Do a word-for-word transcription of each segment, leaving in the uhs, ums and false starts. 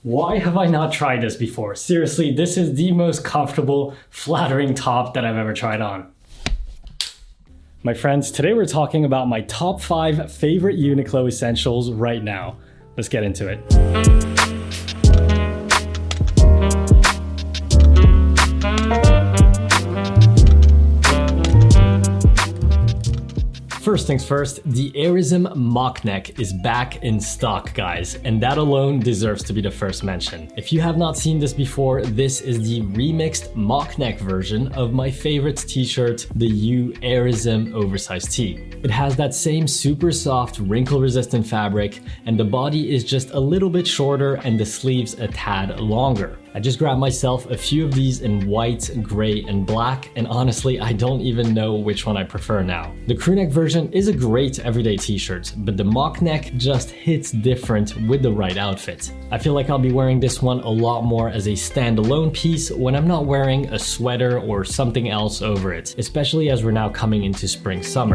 Why have I not tried this before? Seriously, this is the most comfortable, flattering top that I've ever tried on. My friends, today we're talking about my top five favorite Uniqlo essentials right now. Let's get into it. First things first, the Airism mock neck is back in stock, guys, and that alone deserves to be the first mention. If you have not seen this before, this is the remixed mock neck version of my favorite t-shirt, the U Airism oversized tee. It has that same super soft, wrinkle-resistant fabric, and the body is just a little bit shorter and the sleeves a tad longer. I just grabbed myself a few of these in white, gray, and black, and honestly, I don't even know which one I prefer now. The crewneck version is a great everyday t-shirt, but the mock neck just hits different with the right outfit. I feel like I'll be wearing this one a lot more as a standalone piece when I'm not wearing a sweater or something else over it, especially as we're now coming into spring summer.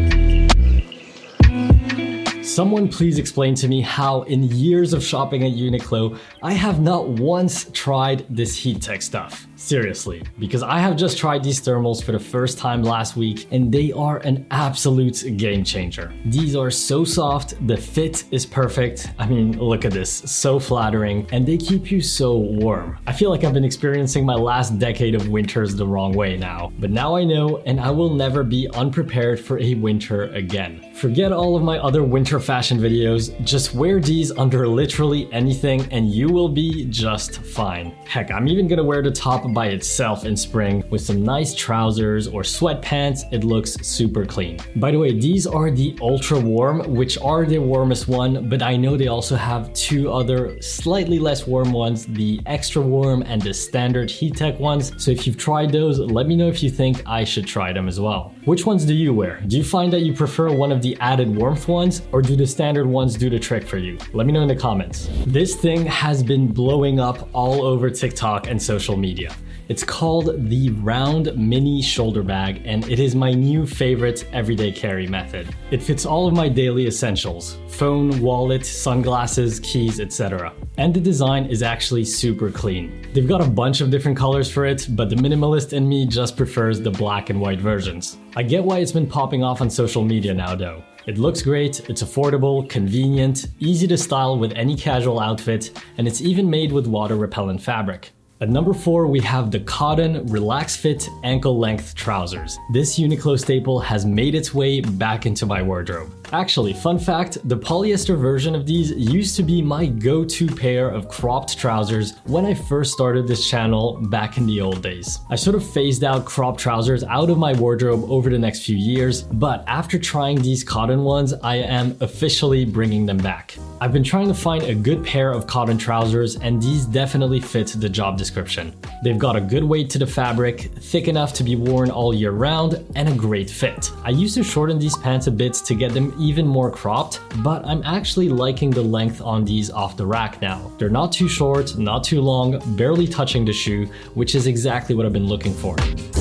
Someone please explain to me how in years of shopping at Uniqlo, I have not once tried this Heattech stuff. Seriously, because I have just tried these thermals for the first time last week and they are an absolute game changer. These are so soft, the fit is perfect. I mean, look at this, so flattering, and they keep you so warm. I feel like I've been experiencing my last decade of winters the wrong way now, but now I know and I will never be unprepared for a winter again. Forget all of my other winter fashion videos, just wear these under literally anything and you will be just fine. Heck, I'm even gonna wear the top by itself in spring with some nice trousers or sweatpants. It looks super clean. By the way, these are the ultra warm, which are the warmest one, but I know they also have two other slightly less warm ones, the extra warm and the standard Heattech ones. So if you've tried those, let me know if you think I should try them as well. Which ones do you wear? Do you find that you prefer one of the added warmth ones, or do the standard ones do the trick for you? Let me know in the comments. This thing has been blowing up all over TikTok and social media. It's called the Round Mini Shoulder Bag, and it is my new favorite everyday carry method. It fits all of my daily essentials: phone, wallet, sunglasses, keys, et cetera. And the design is actually super clean. They've got a bunch of different colors for it, but the minimalist in me just prefers the black and white versions. I get why it's been popping off on social media now though. It looks great, it's affordable, convenient, easy to style with any casual outfit, and it's even made with water-repellent fabric. At number four, we have the Cotton Relax Fit Ankle Length Trousers. This Uniqlo staple has made its way back into my wardrobe. Actually, fun fact, the polyester version of these used to be my go-to pair of cropped trousers when I first started this channel back in the old days. I sort of phased out cropped trousers out of my wardrobe over the next few years, but after trying these cotton ones, I am officially bringing them back. I've been trying to find a good pair of cotton trousers, and these definitely fit the job description. They've got a good weight to the fabric, thick enough to be worn all year round, and a great fit. I used to shorten these pants a bit to get them even more cropped, but I'm actually liking the length on these off the rack now. They're not too short, not too long, barely touching the shoe, which is exactly what I've been looking for.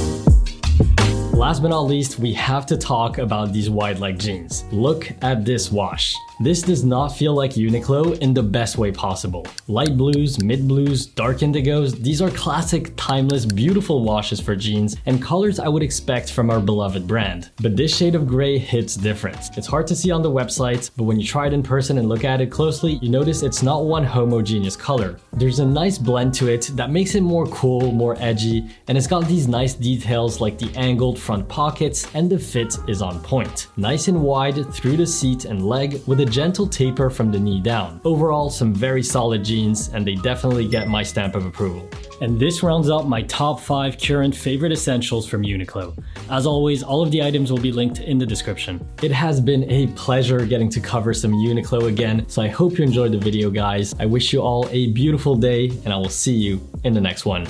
Last but not least, we have to talk about these wide leg jeans. Look at this wash. This does not feel like Uniqlo in the best way possible. Light blues, mid blues, dark indigos, these are classic, timeless, beautiful washes for jeans and colors I would expect from our beloved brand. But this shade of gray hits different. It's hard to see on the website, but when you try it in person and look at it closely, you notice it's not one homogeneous color. There's a nice blend to it that makes it more cool, more edgy, and it's got these nice details like the angled front pockets, and the fit is on point. Nice and wide through the seat and leg with a gentle taper from the knee down. Overall, some very solid jeans, and they definitely get my stamp of approval. And this rounds out my top five current favorite essentials from Uniqlo. As always, all of the items will be linked in the description. It has been a pleasure getting to cover some Uniqlo again, so I hope you enjoyed the video, guys. I wish you all a beautiful day, and I will see you in the next one.